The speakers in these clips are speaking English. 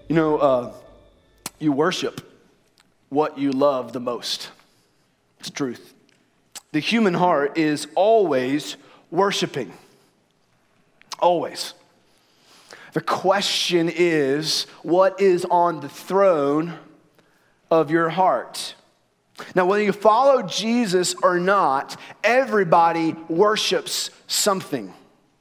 You worship what you love the most. It's truth. The human heart is always worshiping. Always. The question is, what is on the throne of your heart? Now, whether you follow Jesus or not, everybody worships something.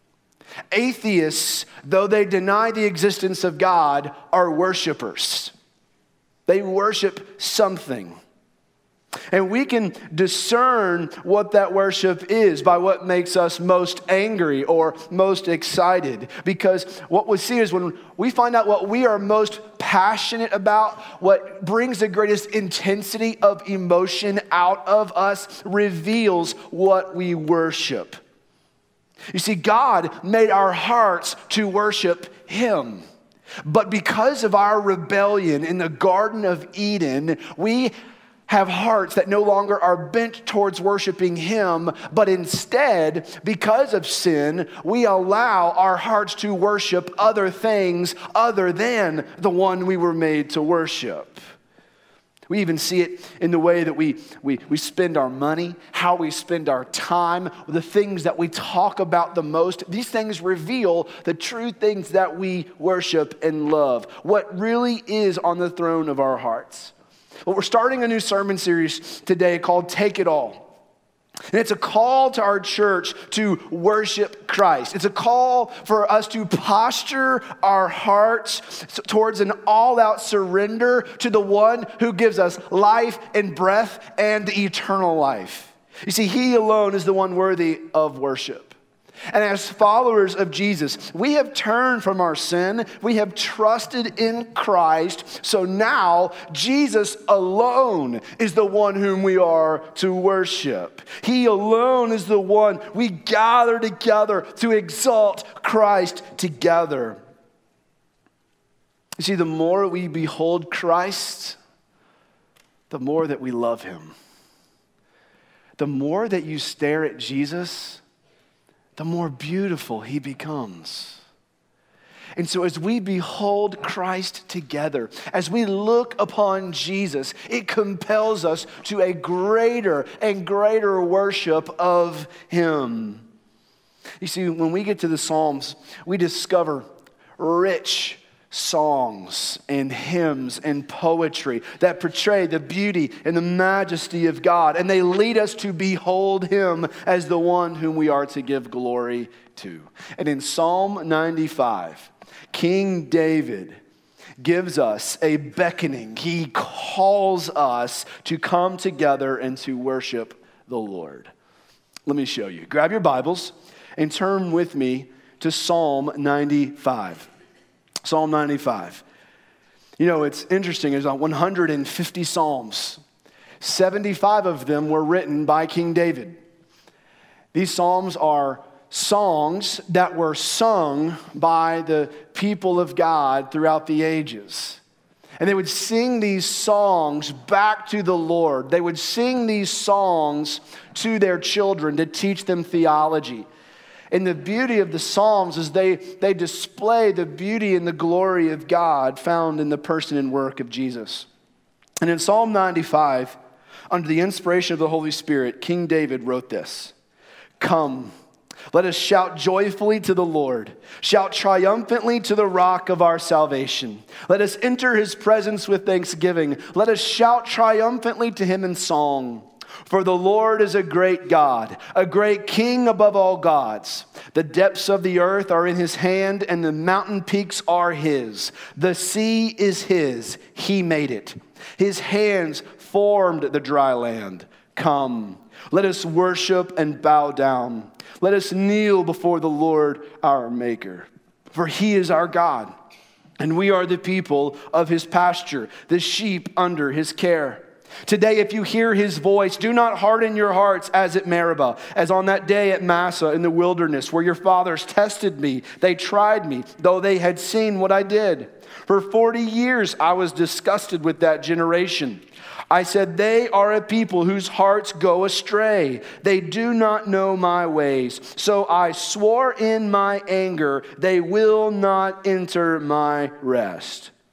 Atheists, though they deny the existence of God, are worshipers. They worship something. And we can discern what that worship is by what makes us most angry or most excited. Because what we see is when we find out what we are most passionate about, what brings the greatest intensity of emotion out of us, reveals what we worship. You see, God made our hearts to worship Him. But because of our rebellion in the Garden of Eden, we have hearts that no longer are bent towards worshiping Him, but instead, because of sin, we allow our hearts to worship other things other than the one we were made to worship. We even see it in the way that we spend our money, how we spend our time, the things that we talk about the most. These things reveal the true things that we worship and love, what really is on the throne of our hearts. Well, we're starting a new sermon series today called Take It All. And it's a call to our church to worship Christ. It's a call for us to posture our hearts towards an all-out surrender to the one who gives us life and breath and eternal life. You see, He alone is the one worthy of worship. And as followers of Jesus, we have turned from our sin. We have trusted in Christ. So now Jesus alone is the one whom we are to worship. He alone is the one we gather together to exalt Christ together. You see, the more we behold Christ, the more that we love Him. The more that you stare at Jesus, the more beautiful He becomes. And so as we behold Christ together, as we look upon Jesus, it compels us to a greater and greater worship of Him. You see, when we get to the Psalms, we discover rich songs and hymns and poetry that portray the beauty and the majesty of God. And they lead us to behold Him as the one whom we are to give glory to. And in Psalm 95, King David gives us a beckoning. He calls us to come together and to worship the Lord. Let me show you. Grab your Bibles and turn with me to Psalm 95. Psalm 95. You know, it's interesting. There's 150 Psalms. 75 of them were written by King David. These Psalms are songs that were sung by the people of God throughout the ages. And they would sing these songs back to the Lord. They would sing these songs to their children to teach them theology. And the beauty of the Psalms is they display the beauty and the glory of God found in the person and work of Jesus. And in Psalm 95, under the inspiration of the Holy Spirit, King David wrote this: "Come, let us shout joyfully to the Lord. Shout triumphantly to the rock of our salvation. Let us enter His presence with thanksgiving. Let us shout triumphantly to Him in song. For the Lord is a great God, a great King above all gods. The depths of the earth are in His hand, and the mountain peaks are His. The sea is His. He made it. His hands formed the dry land. Come, let us worship and bow down. Let us kneel before the Lord our Maker. For He is our God, and we are the people of His pasture, the sheep under His care. Today, if you hear His voice, do not harden your hearts as at Meribah, as on that day at Massah in the wilderness, where your fathers tested me. They tried me, though they had seen what I did. For 40 years I was disgusted with that generation. I said, they are a people whose hearts go astray. They do not know my ways. So I swore in my anger, they will not enter my rest.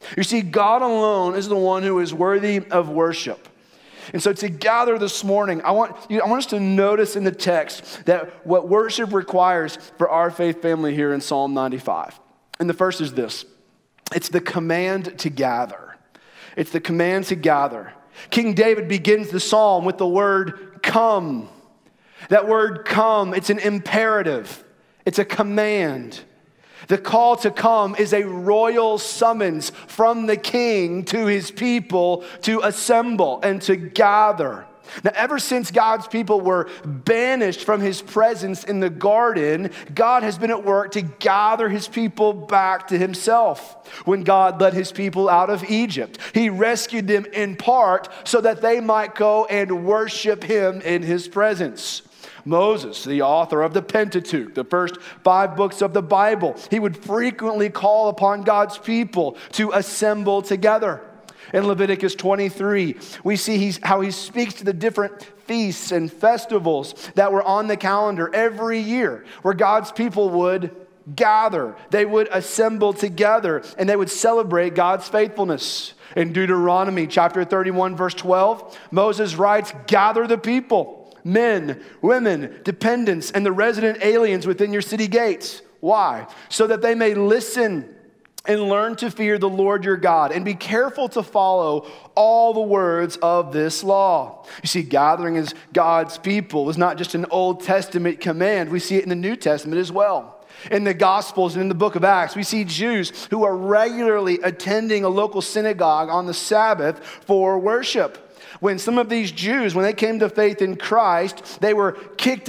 You see, God alone is the one who is worthy of worship. And so to gather this morning, I want us to notice in the text that what worship requires for our faith family here in Psalm 95. And the first is this. It's the command to gather. It's the command to gather. King David begins the psalm with the word come. That word come, it's an imperative. It's a command. The call to come is a royal summons from the king to his people to assemble and to gather. Now, ever since God's people were banished from his presence in the garden, God has been at work to gather his people back to himself. When God led his people out of Egypt, he rescued them in part so that they might go and worship him in his presence. Moses, the author of the Pentateuch, the first 5 books of the Bible, he would frequently call upon God's people to assemble together. In Leviticus 23, we see how he speaks to the different feasts and festivals that were on the calendar every year, where God's people would gather. They would assemble together, and they would celebrate God's faithfulness. In Deuteronomy chapter 31, verse 12, Moses writes, "Gather the people, men, women, dependents, and the resident aliens within your city gates." Why? So that they may listen and learn to fear the Lord your God and be careful to follow all the words of this law. You see, gathering as God's people is not just an Old Testament command. We see it in the New Testament as well. In the Gospels and in the book of Acts, we see Jews who are regularly attending a local synagogue on the Sabbath for worship. When some of these Jews, when they came to faith in Christ, they were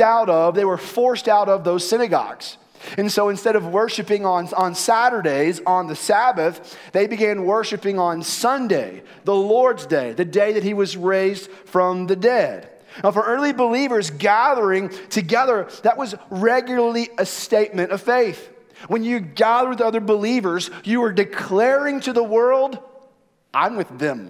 forced out of those synagogues. And so instead of worshiping on Saturdays, on the Sabbath, they began worshiping on Sunday, the Lord's Day, the day that he was raised from the dead. Now, for early believers, gathering together, that was regularly a statement of faith. When you gather with other believers, you are declaring to the world, I'm with them.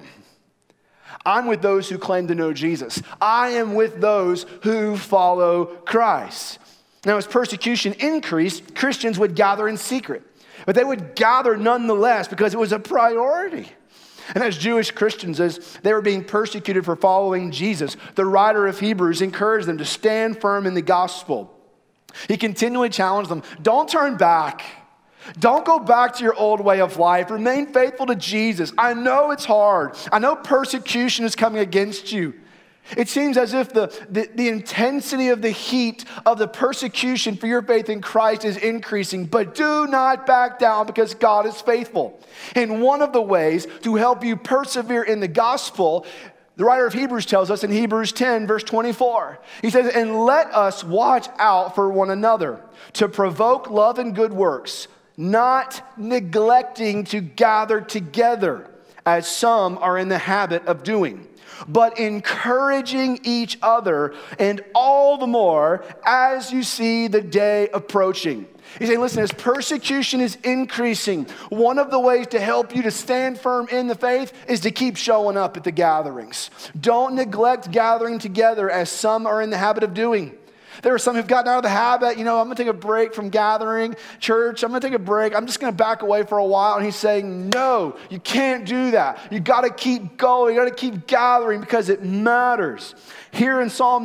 I'm with those who claim to know Jesus. I am with those who follow Christ. Now, as persecution increased, Christians would gather in secret. But they would gather nonetheless because it was a priority. And as Jewish Christians, as they were being persecuted for following Jesus, the writer of Hebrews encouraged them to stand firm in the gospel. He continually challenged them, don't turn back. Don't go back to your old way of life. Remain faithful to Jesus. I know it's hard. I know persecution is coming against you. It seems as if the intensity of the heat of the persecution for your faith in Christ is increasing, but do not back down because God is faithful. And one of the ways to help you persevere in the gospel, the writer of Hebrews tells us in Hebrews 10, verse 24, he says, "And let us watch out for one another to provoke love and good works, not neglecting to gather together, as some are in the habit of doing, but encouraging each other, and all the more as you see the day approaching." He's saying, listen, as persecution is increasing, one of the ways to help you to stand firm in the faith is to keep showing up at the gatherings. Don't neglect gathering together, as some are in the habit of doing. There are some who've gotten out of the habit, I'm going to take a break from gathering. Church, I'm going to take a break. I'm just going to back away for a while. And he's saying, no, you can't do that. You got to keep going. You got to keep gathering because it matters. Here in Psalm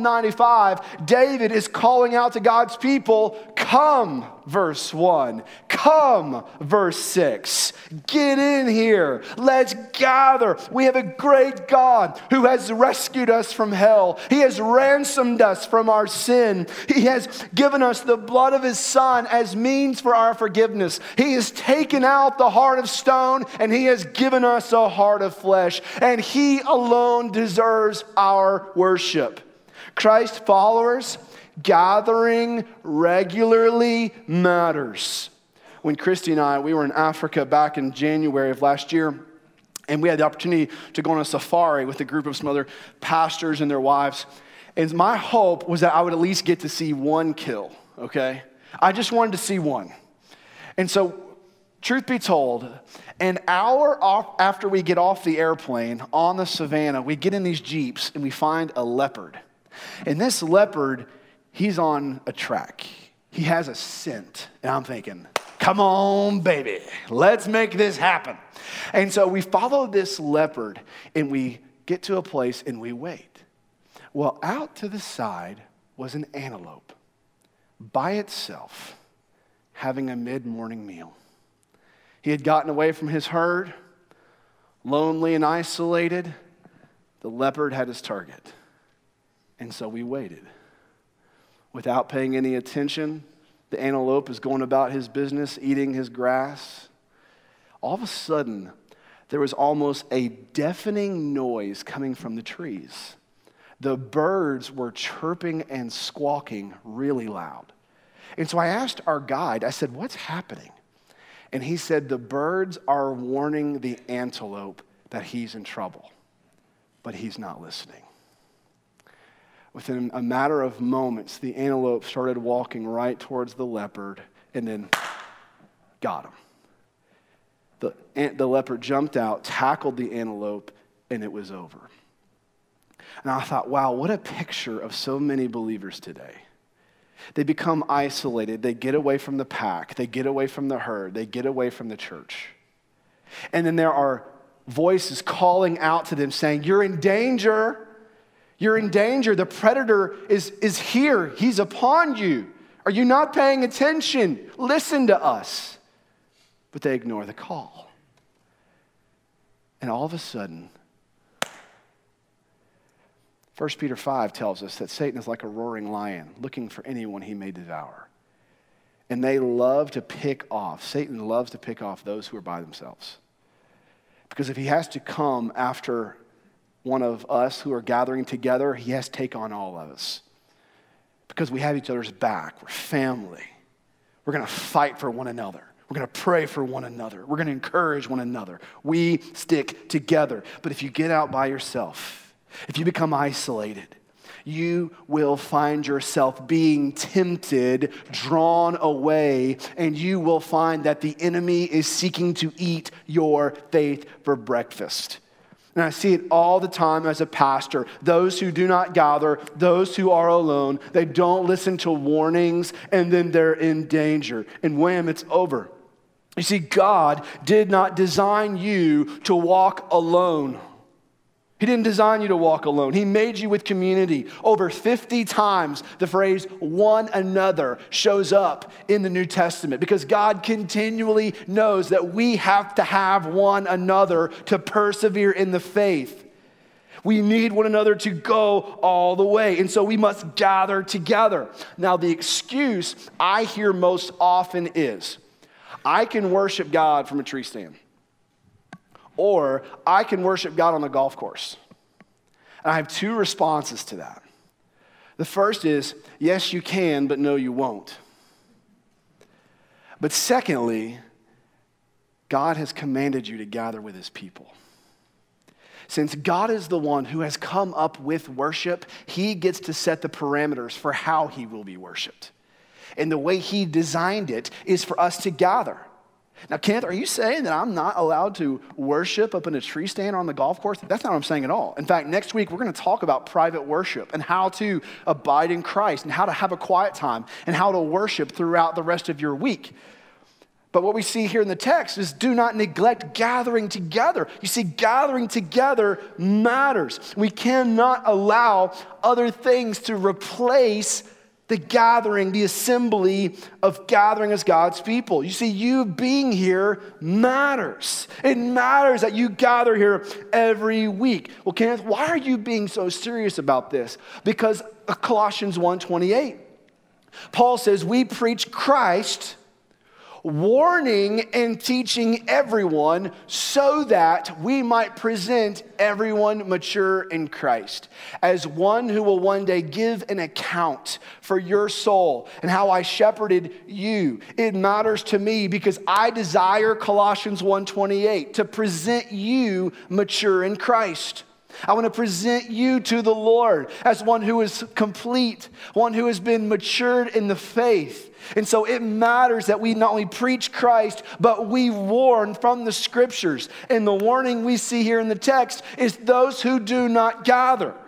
95, David is calling out to God's people, come, verse 1. Come, verse 6. Get in here. Let's gather. We have a great God who has rescued us from hell. He has ransomed us from our sin. He has given us the blood of his Son as means for our forgiveness. He has taken out the heart of stone and he has given us a heart of flesh. And he alone deserves our worship. Christ followers, gathering regularly matters. When Christy and I, we were in Africa back in January of last year, and we had the opportunity to go on a safari with a group of some other pastors and their wives. And my hope was that I would at least get to see one kill, okay? I just wanted to see one. And so, truth be told, an hour after we get off the airplane on the savannah, we get in these Jeeps and we find a leopard. And this leopard, he's on a track. He has a scent. And I'm thinking, Come on, baby. Let's make this happen. And so we follow this leopard and we get to a place and we wait. Well, out to the side was an antelope by itself having a mid-morning meal. He had gotten away from his herd, lonely and isolated. The leopard had his target. And so we waited. Without paying any attention, the antelope is going about his business, eating his grass. All of a sudden, there was almost a deafening noise coming from the trees. The birds were chirping and squawking really loud. And so I asked our guide, I said, what's happening? And he said, the birds are warning the antelope that he's in trouble, but he's not listening. Within a matter of moments, the antelope started walking right towards the leopard and then got him. The leopard jumped out, tackled the antelope, and it was over. And I thought, wow, what a picture of so many believers today. They become isolated. They get away from the pack. They get away from the herd. They get away from the church. And then there are voices calling out to them saying, you're in danger. You're in danger. The predator is here. He's upon you. Are you not paying attention? Listen to us. But they ignore the call. And all of a sudden, 1 Peter 5 tells us that Satan is like a roaring lion looking for anyone he may devour. And they love to pick off. Satan loves to pick off those who are by themselves. Because if he has to come after one of us who are gathering together, he has to take on all of us. Because we have each other's back. We're family. We're going to fight for one another. We're going to pray for one another. We're going to encourage one another. We stick together. But if you get out by yourself, if you become isolated, you will find yourself being tempted, drawn away, and you will find that the enemy is seeking to eat your faith for breakfast. And I see it all the time as a pastor. Those who do not gather, those who are alone, they don't listen to warnings, and then they're in danger. And wham, it's over. You see, God did not design you to walk alone. He didn't design you to walk alone. He made you with community. Over 50 times, the phrase one another shows up in the New Testament because God continually knows that we have to have one another to persevere in the faith. We need one another to go all the way. And so we must gather together. Now, the excuse I hear most often is, I can worship God from a tree stand. Or I can worship God on the golf course. And I have two responses to that. The first is, yes, you can, but no, you won't. But secondly, God has commanded you to gather with his people. Since God is the one who has come up with worship, he gets to set the parameters for how he will be worshiped. And the way he designed it is for us to gather. Now, Kenneth, are you saying that I'm not allowed to worship up in a tree stand on the golf course? That's not what I'm saying at all. In fact, next week, we're going to talk about private worship and how to abide in Christ and how to have a quiet time and how to worship throughout the rest of your week. But what we see here in the text is do not neglect gathering together. You see, gathering together matters. We cannot allow other things to replace the gathering, the assembly of gathering as God's people. You see, you being here matters. It matters that you gather here every week. Well, Kenneth, why are you being so serious about this? Because of Colossians 1:28. Paul says, we preach Christ, warning and teaching everyone so that we might present everyone mature in Christ, as one who will one day give an account for your soul and how I shepherded you. It matters to me because I desire, Colossians 1:28, to present you mature in Christ. I want to present you to the Lord as one who is complete, one who has been matured in the faith. And so it matters that we not only preach Christ, but we warn from the scriptures. And the warning we see here in the text is those who do not gather.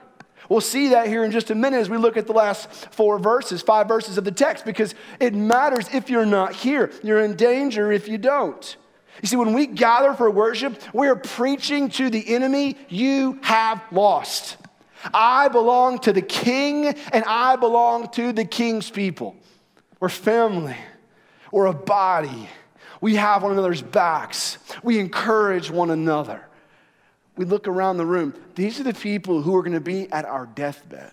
We'll see that here in just a minute as we look at the last 5 verses of the text, because it matters if you're not here. You're in danger if you don't. You see, when we gather for worship, we are preaching to the enemy, you have lost. I belong to the King, and I belong to the King's people. We're family. We're a body. We have one another's backs. We encourage one another. We look around the room. These are the people who are going to be at our deathbed.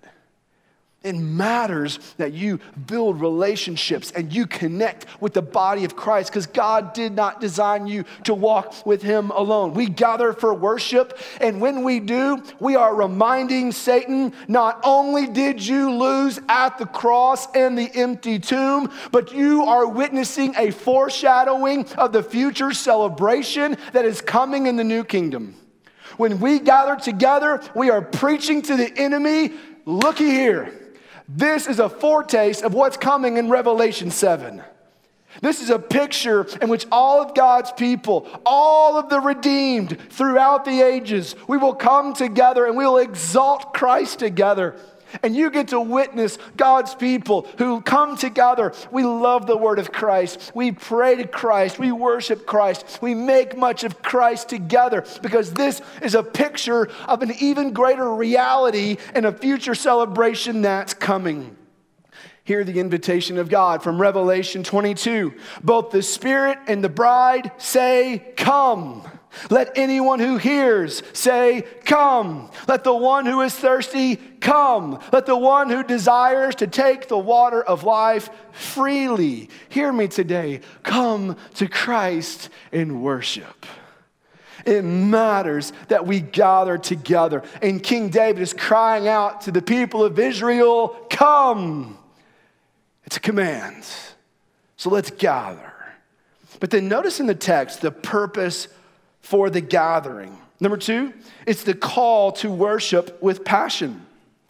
It matters that you build relationships and you connect with the body of Christ, because God did not design you to walk with him alone. We gather for worship, and when we do, we are reminding Satan, not only did you lose at the cross and the empty tomb, but you are witnessing a foreshadowing of the future celebration that is coming in the new kingdom. When we gather together, we are preaching to the enemy, looky here. This is a foretaste of what's coming in Revelation 7. This is a picture in which all of God's people, all of the redeemed throughout the ages, we will come together and we will exalt Christ together. And you get to witness God's people who come together. We love the word of Christ. We pray to Christ. We worship Christ. We make much of Christ together, because this is a picture of an even greater reality and a future celebration that's coming. Hear the invitation of God from Revelation 22. Both the Spirit and the bride say, come. Let anyone who hears say, come. Let the one who is thirsty come. Let the one who desires to take the water of life freely. Hear me today. Come to Christ in worship. It matters that we gather together. And King David is crying out to the people of Israel, come. It's a command. So let's gather. But then notice in the text the purpose for the gathering. Number 2, it's the call to worship with passion.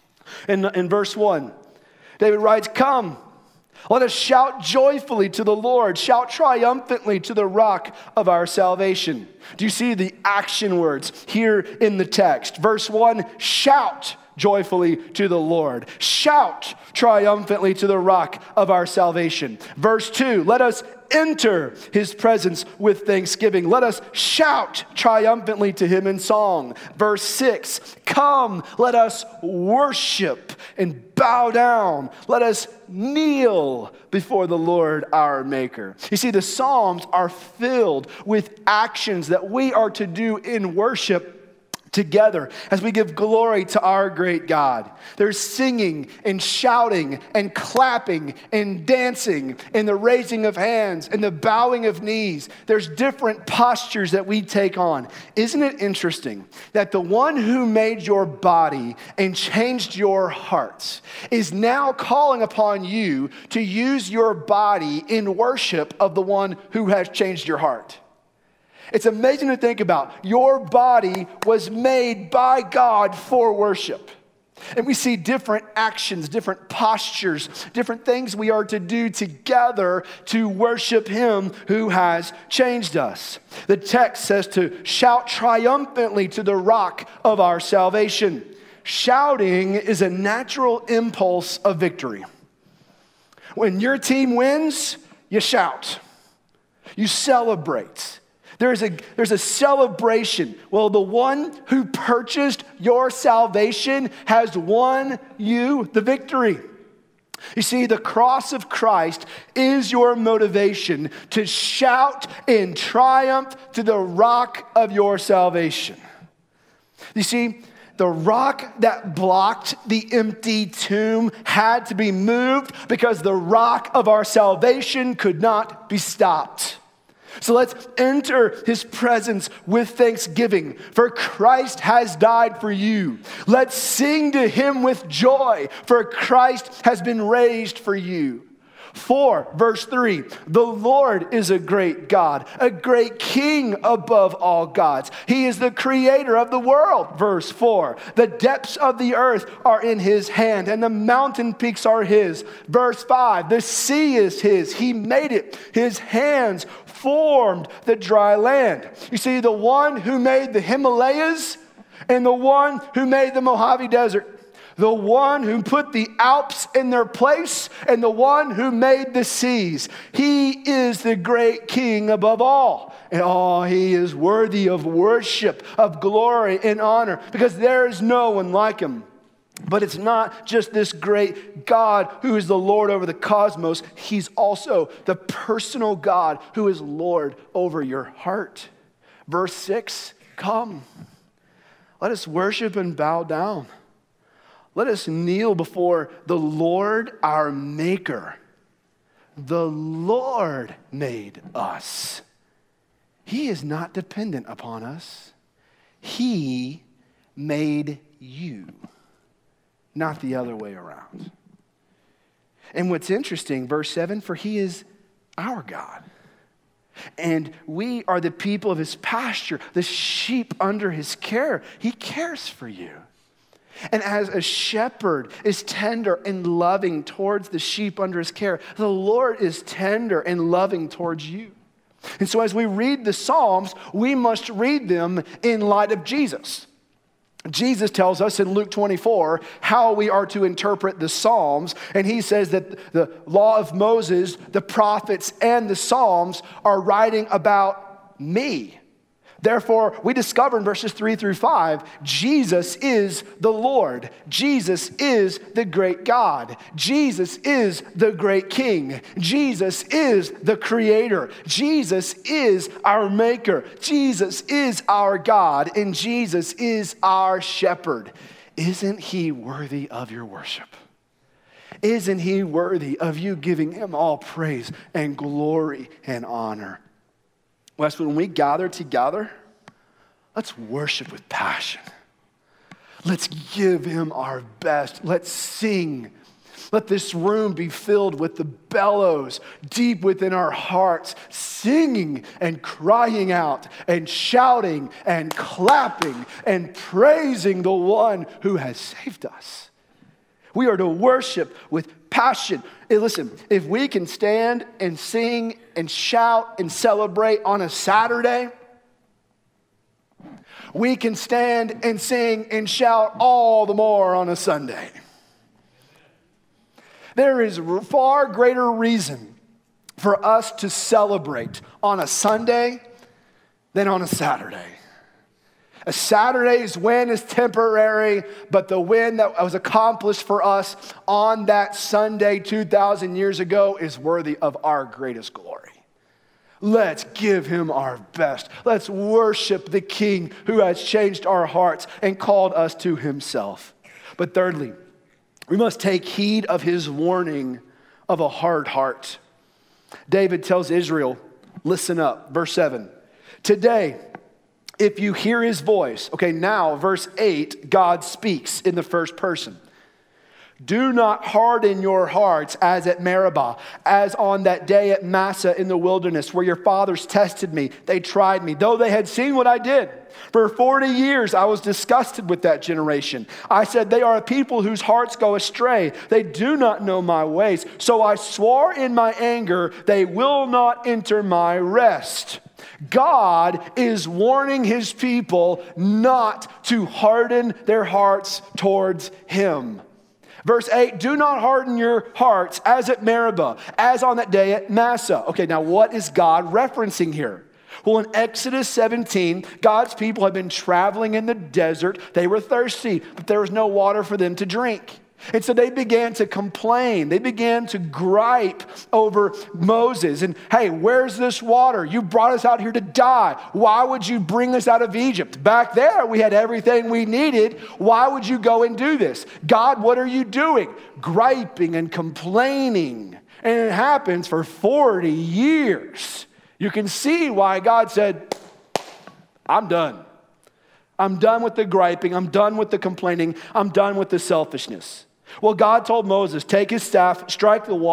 In verse 1, David writes, come, let us shout joyfully to the Lord, shout triumphantly to the rock of our salvation. Do you see the action words here in the text? Verse 1, shout joyfully to the Lord. Shout triumphantly to the rock of our salvation. Verse 2, let us enter his presence with thanksgiving. Let us shout triumphantly to him in song. Verse 6, come, let us worship and bow down. Let us kneel before the Lord our Maker. You see, the Psalms are filled with actions that we are to do in worship together as we give glory to our great God. There's singing and shouting and clapping and dancing and the raising of hands and the bowing of knees. There's different postures that we take on. Isn't it interesting that the one who made your body and changed your heart is now calling upon you to use your body in worship of the one who has changed your heart? It's amazing to think about. Your body was made by God for worship. And we see different actions, different postures, different things we are to do together to worship him who has changed us. The text says to shout triumphantly to the rock of our salvation. Shouting is a natural impulse of victory. When your team wins, you shout. You celebrate. There's a celebration. Well, the one who purchased your salvation has won you the victory. You see, the cross of Christ is your motivation to shout in triumph to the rock of your salvation. You see, the rock that blocked the empty tomb had to be moved because the rock of our salvation could not be stopped. So let's enter his presence with thanksgiving, for Christ has died for you. Let's sing to him with joy, for Christ has been raised for you. 4, verse 3, the Lord is a great God, a great King above all gods. He is the creator of the world. Verse 4, the depths of the earth are in his hand, and the mountain peaks are his. Verse 5, the sea is his. He made it. His hands formed the dry land. You see, the one who made the Himalayas and the one who made the Mojave Desert, The one who put the Alps in their place and the one who made the seas. He is the great King above all. And he is worthy of worship, of glory and honor, because there is no one like him. But it's not just this great God who is the Lord over the cosmos. He's also the personal God who is Lord over your heart. Verse 6, come. Let us worship and bow down. Let us kneel before the Lord our Maker. The Lord made us. He is not dependent upon us. He made you, not the other way around. And what's interesting, verse 7, for he is our God. And we are the people of his pasture, the sheep under his care. He cares for you. And as a shepherd is tender and loving towards the sheep under his care, the Lord is tender and loving towards you. And so as we read the Psalms, we must read them in light of Jesus. Jesus tells us in Luke 24 how we are to interpret the Psalms. And he says that the law of Moses, the prophets, and the Psalms are writing about me. Therefore, we discover in verses 3 through 5, Jesus is the Lord. Jesus is the great God. Jesus is the great King. Jesus is the Creator. Jesus is our Maker. Jesus is our God, and Jesus is our Shepherd. Isn't he worthy of your worship? Isn't he worthy of you giving him all praise and glory and honor? Wes, when we gather together, let's worship with passion. Let's give him our best. Let's sing. Let this room be filled with the bellows deep within our hearts, singing and crying out and shouting and clapping and praising the one who has saved us. We are to worship with passion. Hey, listen, if we can stand and sing and shout and celebrate on a Saturday, we can stand and sing and shout all the more on a Sunday. There is far greater reason for us to celebrate on a Sunday than on a Saturday. A Saturday's win is temporary, but the win that was accomplished for us on that Sunday 2,000 years ago is worthy of our greatest glory. Let's give him our best. Let's worship the King who has changed our hearts and called us to himself. But thirdly, we must take heed of his warning of a hard heart. David tells Israel, listen up, verse 7. Today, if you hear his voice, okay, now verse 8, God speaks in the first person. Do not harden your hearts as at Meribah, as on that day at Massah in the wilderness where your fathers tested me. They tried me, though they had seen what I did. For 40 years I was disgusted with that generation. I said, they are a people whose hearts go astray. They do not know my ways. So I swore in my anger, they will not enter my rest. God is warning his people not to harden their hearts towards him. Verse 8, do not harden your hearts as at Meribah, as on that day at Massah. Okay, now what is God referencing here? Well, in Exodus 17, God's people had been traveling in the desert. They were thirsty, but there was no water for them to drink. And so they began to complain. They began to gripe over Moses. And hey, where's this water? You brought us out here to die. Why would you bring us out of Egypt? Back there, we had everything we needed. Why would you go and do this? God, what are you doing? Griping and complaining. And it happens for 40 years. You can see why God said, I'm done. I'm done with the griping. I'm done with the complaining. I'm done with the selfishness. Well, God told Moses, take his staff, strike the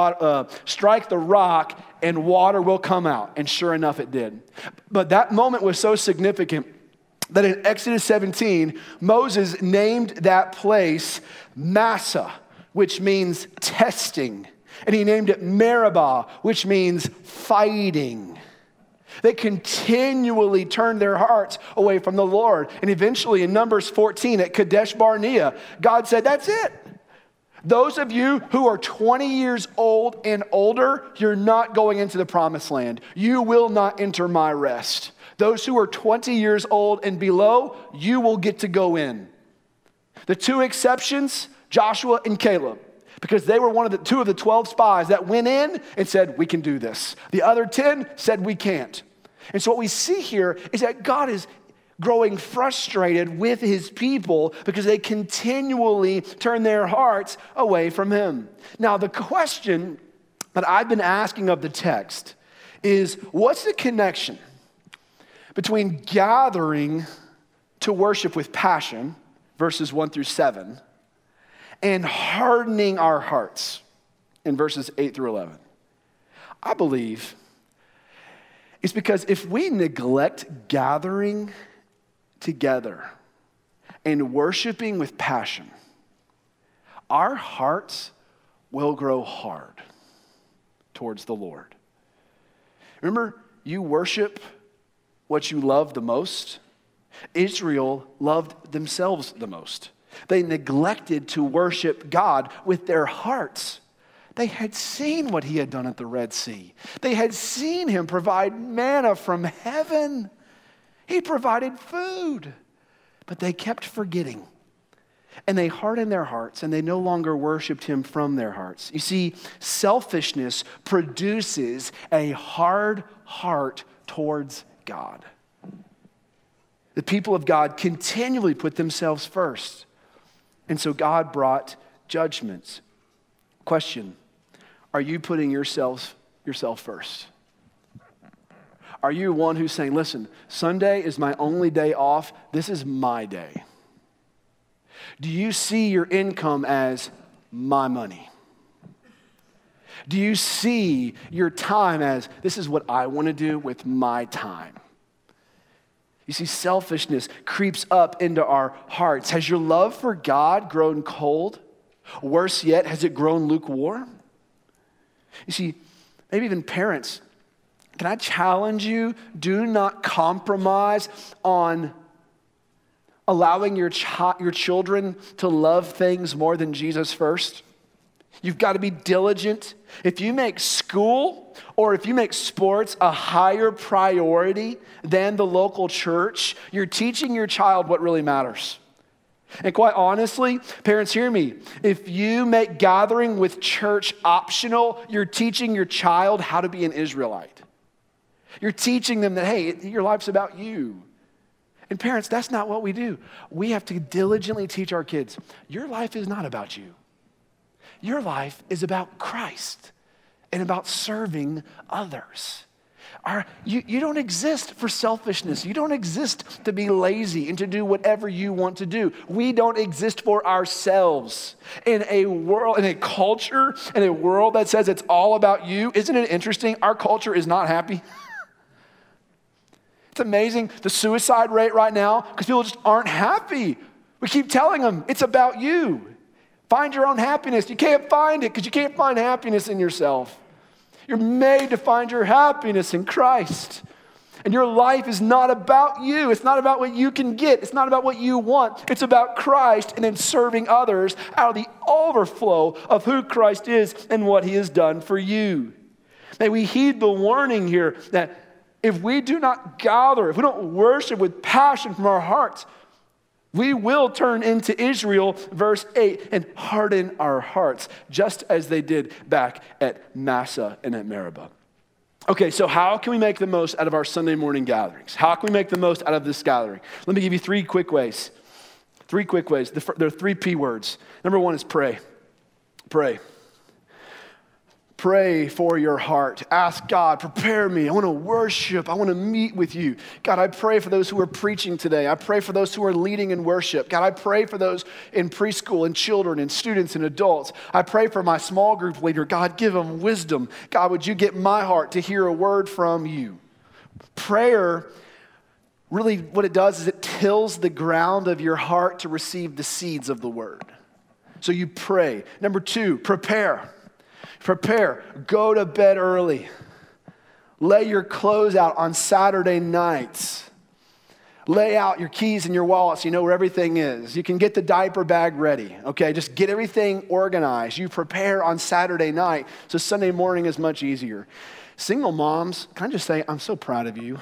rock, and water will come out. And sure enough, it did. But that moment was so significant that in Exodus 17, Moses named that place Massah, which means testing. And he named it Meribah, which means fighting. They continually turned their hearts away from the Lord. And eventually in Numbers 14 at Kadesh Barnea, God said, that's it. Those of you who are 20 years old and older, you're not going into the promised land. You will not enter my rest. Those who are 20 years old and below, you will get to go in. The two exceptions, Joshua and Caleb, because they were two of the 12 spies that went in and said, we can do this. The other 10 said, we can't. And so what we see here is that God is growing frustrated with his people because they continually turn their hearts away from him. Now, the question that I've been asking of the text is, what's the connection between gathering to worship with passion, verses 1 through 7, and hardening our hearts in verses 8 through 11? I believe it's because if we neglect gathering together and worshiping with passion, our hearts will grow hard towards the Lord. Remember, you worship what you love the most. Israel loved themselves the most. They neglected to worship God with their hearts. They had seen what he had done at the Red Sea. They had seen him provide manna from heaven. He provided food, but they kept forgetting. And they hardened their hearts, and they no longer worshiped him from their hearts. You see, selfishness produces a hard heart towards God. The people of God continually put themselves first. And so God brought judgments. Question, are you putting yourself first? Are you one who's saying, listen, Sunday is my only day off. This is my day. Do you see your income as my money? Do you see your time as this is what I want to do with my time? You see, selfishness creeps up into our hearts. Has your love for God grown cold? Worse yet, has it grown lukewarm? You see, maybe even parents, can I challenge you? Do not compromise on allowing your children to love things more than Jesus first. You've got to be diligent. If you make school or if you make sports a higher priority than the local church, you're teaching your child what really matters. And quite honestly, parents, hear me. If you make gathering with church optional, you're teaching your child how to be an Israelite. You're teaching them that, hey, your life's about you. And parents, that's not what we do. We have to diligently teach our kids, your life is not about you. Your life is about Christ and about serving others. You don't exist for selfishness. You don't exist to be lazy and to do whatever you want to do. We don't exist for ourselves. In a world, in a culture, in a world that says it's all about you, isn't it interesting? Our culture is not happy. It's amazing the suicide rate right now because people just aren't happy. We keep telling them it's about you. Find your own happiness. You can't find it because you can't find happiness in yourself. You're made to find your happiness in Christ. And your life is not about you. It's not about what you can get. It's not about what you want. It's about Christ and then serving others out of the overflow of who Christ is and what he has done for you. May we heed the warning here that if we do not gather, if we don't worship with passion from our hearts, we will turn into Israel, verse 8, and harden our hearts, just as they did back at Massa and at Meribah. Okay, so how can we make the most out of our Sunday morning gatherings? How can we make the most out of this gathering? Let me give you three quick ways. There are three P words. Number one is pray. Pray. Pray for your heart. Ask God, prepare me. I want to worship. I want to meet with you. God, I pray for those who are preaching today. I pray for those who are leading in worship. God, I pray for those in preschool and children and students and adults. I pray for my small group leader. God, give them wisdom. God, would you get my heart to hear a word from you? Prayer, really what it does is it tills the ground of your heart to receive the seeds of the word. So you pray. Number two, prepare. Prepare. Go to bed early. Lay your clothes out on Saturday nights. Lay out your keys and your wallet so you know where everything is. You can get the diaper bag ready, okay? Just get everything organized. You prepare on Saturday night, so Sunday morning is much easier. Single moms, can I just say, I'm so proud of you.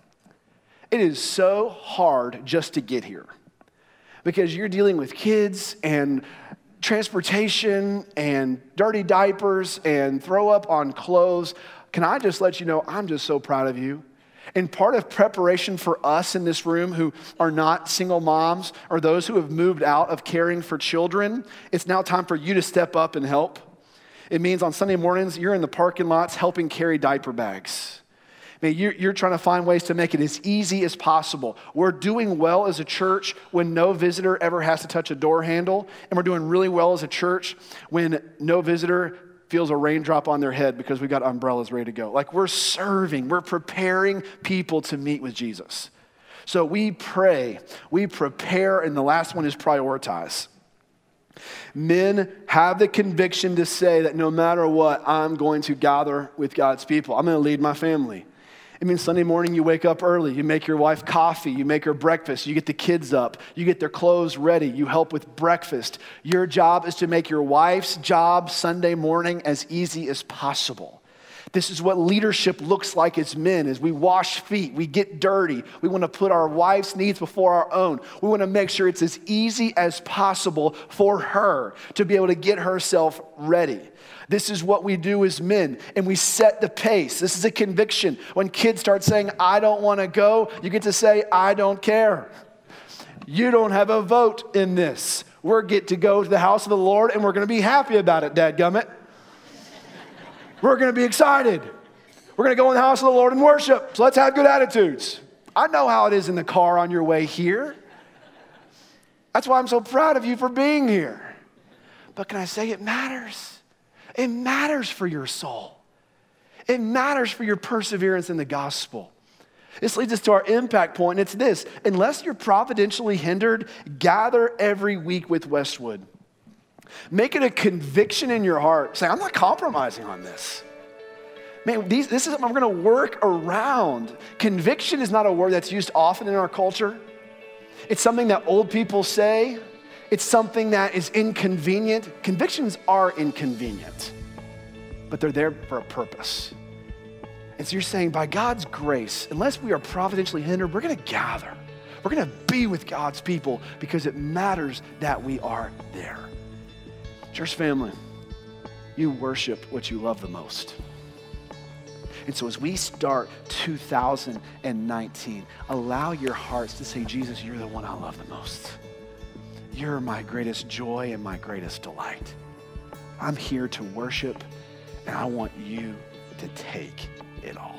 It is so hard just to get here because you're dealing with kids and transportation and dirty diapers and throw up on clothes. Can I just let you know, I'm just so proud of you. And part of preparation for us in this room who are not single moms or those who have moved out of caring for children, it's now time for you to step up and help. It means on Sunday mornings, you're in the parking lots helping carry diaper bags. I mean, you're trying to find ways to make it as easy as possible. We're doing well as a church when no visitor ever has to touch a door handle, and we're doing really well as a church when no visitor feels a raindrop on their head because we got umbrellas ready to go. Like we're serving, we're preparing people to meet with Jesus. So we pray, we prepare, and the last one is prioritize. Men have the conviction to say that no matter what, I'm going to gather with God's people. I'm going to lead my family. It means Sunday morning you wake up early, you make your wife coffee, you make her breakfast, you get the kids up, you get their clothes ready, you help with breakfast. Your job is to make your wife's job Sunday morning as easy as possible. This is what leadership looks like as men, as we wash feet, we get dirty. We want to put our wife's needs before our own. We want to make sure it's as easy as possible for her to be able to get herself ready. This is what we do as men, and we set the pace. This is a conviction. When kids start saying, I don't want to go, you get to say, I don't care. You don't have a vote in this. We get to go to the house of the Lord, and we're going to be happy about it, dadgummit. We're going to be excited. We're going to go in the house of the Lord and worship. So let's have good attitudes. I know how it is in the car on your way here. That's why I'm so proud of you for being here. But can I say it matters? It matters for your soul. It matters for your perseverance in the gospel. This leads us to our impact point, and it's this. Unless you're providentially hindered, gather every week with Westwood. Make it a conviction in your heart. Say, I'm not compromising on this. Man, this is something I'm going to work around. Conviction is not a word that's used often in our culture. It's something that old people say. It's something that is inconvenient. Convictions are inconvenient, but they're there for a purpose. And so you're saying, by God's grace, unless we are providentially hindered, we're going to gather. We're going to be with God's people because it matters that we are there. Church family, you worship what you love the most. And so as we start 2019, allow your hearts to say, Jesus, you're the one I love the most. You're my greatest joy and my greatest delight. I'm here to worship, and I want you to take it all.